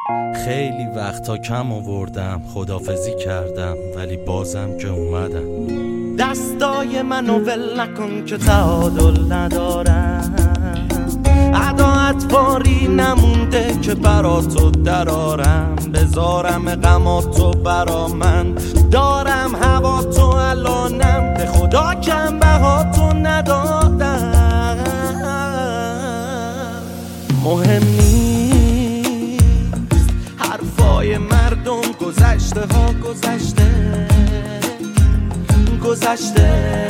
خیلی وقتا کم آوردم، خدافزی کردم ولی بازم که اومدم. دستای منو ول نکن که تعادل ندارم، عداعت باری نمونده که براتو درارم. بذارم غماتو برا من، دارم هواتو الانم، به خدا کم بهاتو ندادم. مهم نیست حرفای مردم، گذشته ها گذشته.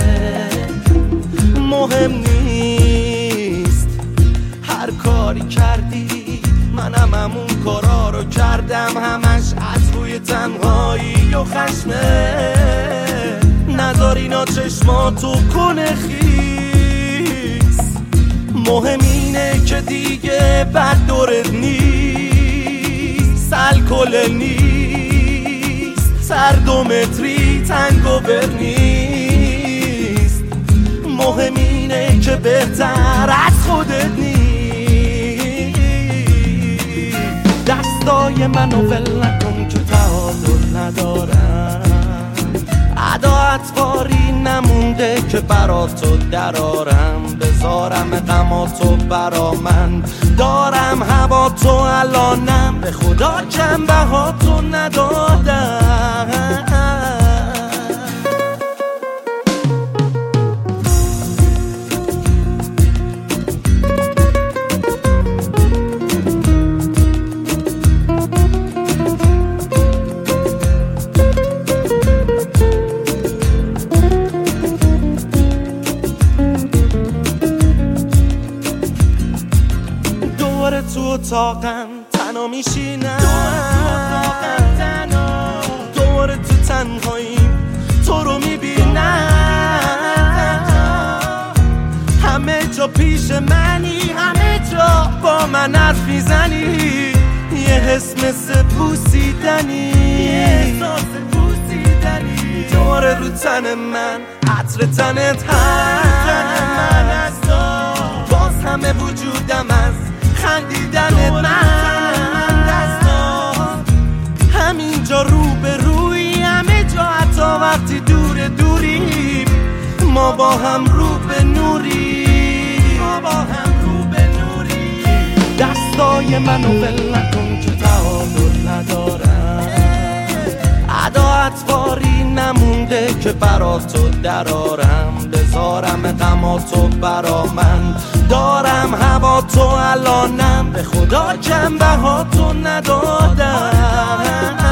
مهم نیست هر کاری کردی، منم همون کارا رو کردم، همش از روی تنهایی و خشمه. نذار اینا چشماتو کنه خیس، مهم اینه که دیگه بد دورت نیست، الکل نیست، سرد و متری تنگوور نیست. مهم اینه که بهتر از خودت نیست. دستای منو ول نکن که تعادل ندارم، عداعت باری نمونده که براتو درارم. بذارم غماتو برا من، دارم هواتو الانم، به خدا کم بهاتو ندادم. تو اتاقم تنها میشینم، دور تو تنهاییم تو رو میبینم. همه جا پیش منی، همه جا با من حرف میزنی. یه حس مثل بوسیدنی، دور رو تن من، عطر تنت هست، باز همه وجودم از خندیدن من دستان. همینجا رو به روی، همه جا حتی وقتی دوریم، ما با هم رو به نوری. دستای منو ول نکن که تعادل ندارم، عداعت باری نمونده که براتو درارم. بذارم غماتو برا من، دارم هواتو الانم، به خدا کم بهاتو ندادم.